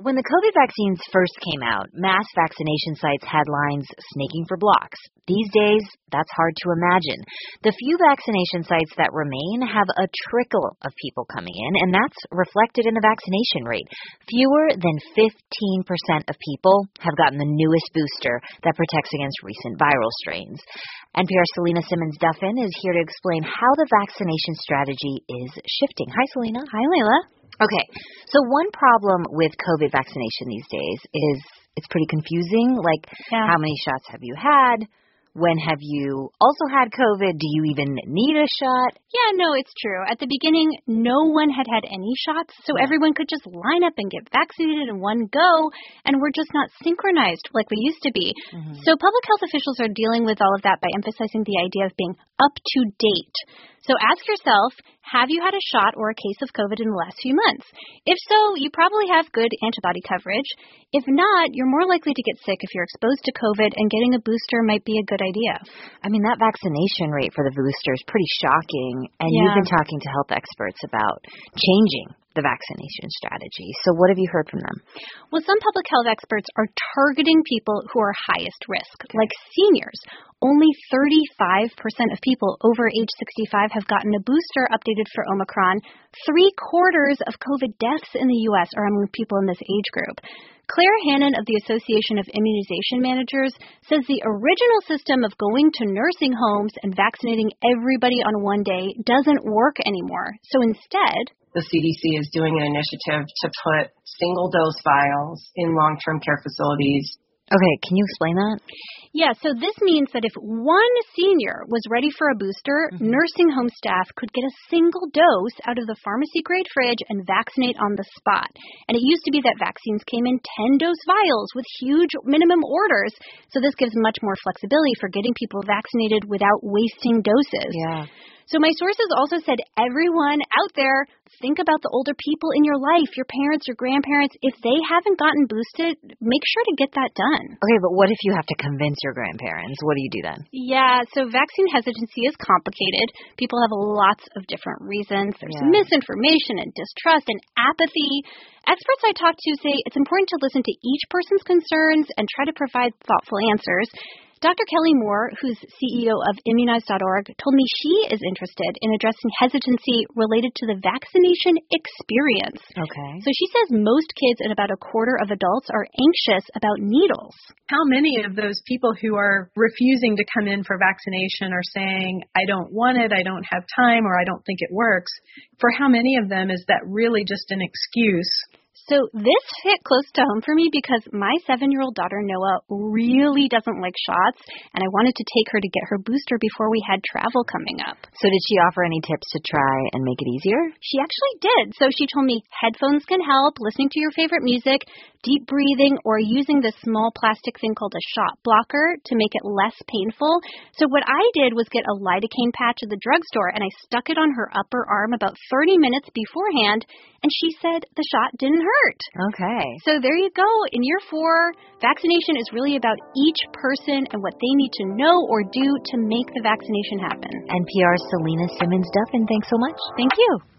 When the COVID vaccines first came out, mass vaccination sites had lines snaking for blocks. These days, that's hard to imagine. The few vaccination sites that remain have a trickle of people coming in, and that's reflected in the vaccination rate. Fewer than 15% of people have gotten the newest booster that protects against recent viral strains. NPR's Selena Simmons-Duffin is here to explain how the vaccination strategy is shifting. Hi, Selena. Hi, Layla. Okay, so one problem with COVID vaccination these days is it's pretty confusing. Like, How many shots have you had? When have you also had COVID? Do you even need a shot? Yeah, no, it's true. At the beginning, no one had any shots, so everyone could just line up and get vaccinated in one go, and we're just not synchronized like we used to be. Mm-hmm. So public health officials are dealing with all of that by emphasizing the idea of being up to date. So ask yourself, have you had a shot or a case of COVID in the last few months? If so, you probably have good antibody coverage. If not, you're more likely to get sick if you're exposed to COVID, and getting a booster might be a good idea. I mean, that vaccination rate for the booster is pretty shocking, and you've been talking to health experts about changing the vaccination strategy. So what have you heard from them? Well, some public health experts are targeting people who are highest risk, like seniors. Only 35% of people over age 65 have gotten a booster updated for Omicron. 3/4 of COVID deaths in the U.S. are among people in this age group. Claire Hannon of the Association of Immunization Managers says the original system of going to nursing homes and vaccinating everybody on one day doesn't work anymore. So instead, the CDC is doing an initiative to put single-dose vials in long-term care facilities. Okay, can you explain that? Yeah, so this means that if one senior was ready for a booster, nursing home staff could get a single dose out of the pharmacy-grade fridge and vaccinate on the spot. And it used to be that vaccines came in 10-dose vials with huge minimum orders, so this gives much more flexibility for getting people vaccinated without wasting doses. Yeah. So my sources also said, everyone out there, think about the older people in your life, your parents, your grandparents. If they haven't gotten boosted, make sure to get that done. Okay, but what if you have to convince your grandparents? What do you do then? Yeah, so vaccine hesitancy is complicated. People have lots of different reasons. There's misinformation and distrust and apathy. Experts I talked to say it's important to listen to each person's concerns and try to provide thoughtful answers. Dr. Kelly Moore, who's CEO of Immunize.org, told me she is interested in addressing hesitancy related to the vaccination experience. Okay. So she says most kids and about 1/4 of adults are anxious about needles. How many of those people who are refusing to come in for vaccination are saying, I don't want it, I don't have time, or I don't think it works? For how many of them is that really just an excuse? So this hit close to home for me because my 7-year-old daughter, Noah, really doesn't like shots, and I wanted to take her to get her booster before we had travel coming up. So did she offer any tips to try and make it easier? She actually did. So she told me headphones can help, listening to your favorite music, deep breathing, or using this small plastic thing called a shot blocker to make it less painful. So what I did was get a lidocaine patch at the drugstore, and I stuck it on her upper arm about 30 minutes beforehand, and she said the shot didn't hurt. Okay. So there you go. In year 4, vaccination is really about each person and what they need to know or do to make the vaccination happen. NPR's Selena Simmons-Duffin, thanks so much. Thank you.